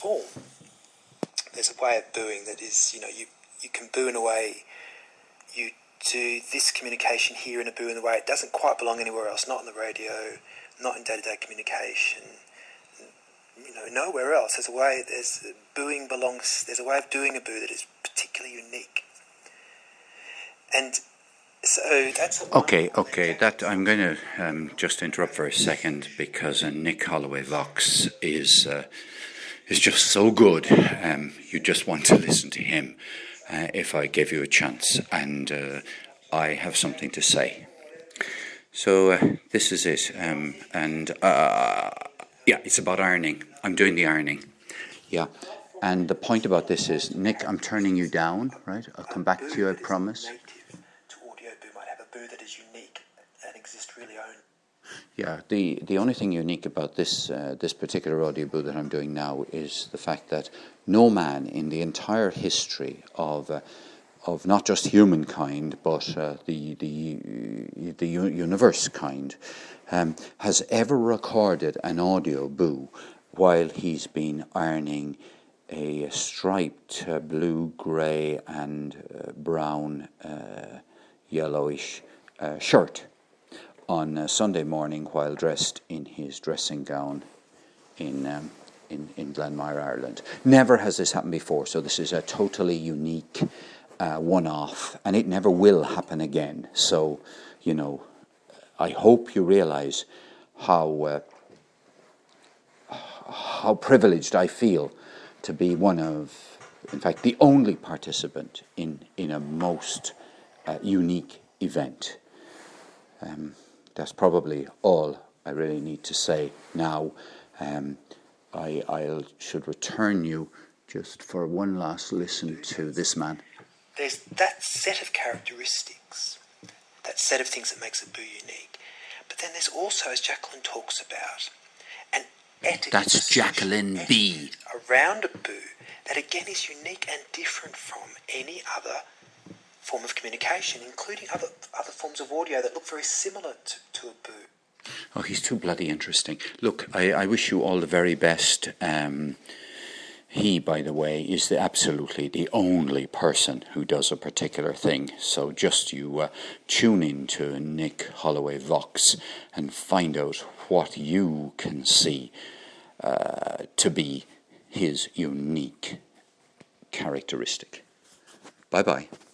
form. There's a way of booing that is, you can boo in a way, you do this communication here in a boo in a way it doesn't quite belong anywhere else, not on the radio, not in day-to-day communication, nowhere else. There's a way of doing a boo that is particularly unique. And so that's Okay. That I'm going to just interrupt for a second because Nick Holloway Vox is just so good. You just want to listen to him if I gave you a chance, and I have something to say. So this is it, it's about ironing. I'm doing the ironing. Yeah. And the point about this is, Nick, I'm turning you down, right? I'll come back to you, I promise. That is unique and exists really own. Yeah, the only thing unique about this particular audio boo that I'm doing now is the fact that no man in the entire history of not just humankind but the universe kind has ever recorded an audio boo while he's been ironing a striped blue, grey and brown yellowish shirt on a Sunday morning while dressed in his dressing gown in Glenmire, Ireland. Never has this happened before, so this is a totally unique one-off, and it never will happen again. So, I hope you realise how privileged I feel to be one of, in fact, the only participant in a most unique event. That's probably all I really need to say now. I should return you just for one last listen to this man. There's that set of characteristics, that set of things that makes a boo unique. But then there's also, as Jacqueline talks about, an etiquette. That's Jacqueline B. Around a boo that again is unique and different from any other form of communication, including other forms of audio that look very similar to a boo. Oh, he's too bloody interesting. Look, I wish you all the very best. He, by the way, is absolutely the only person who does a particular thing. So just you tune in to Nick Holloway Vox and find out what you can see to be his unique characteristic. Bye-bye.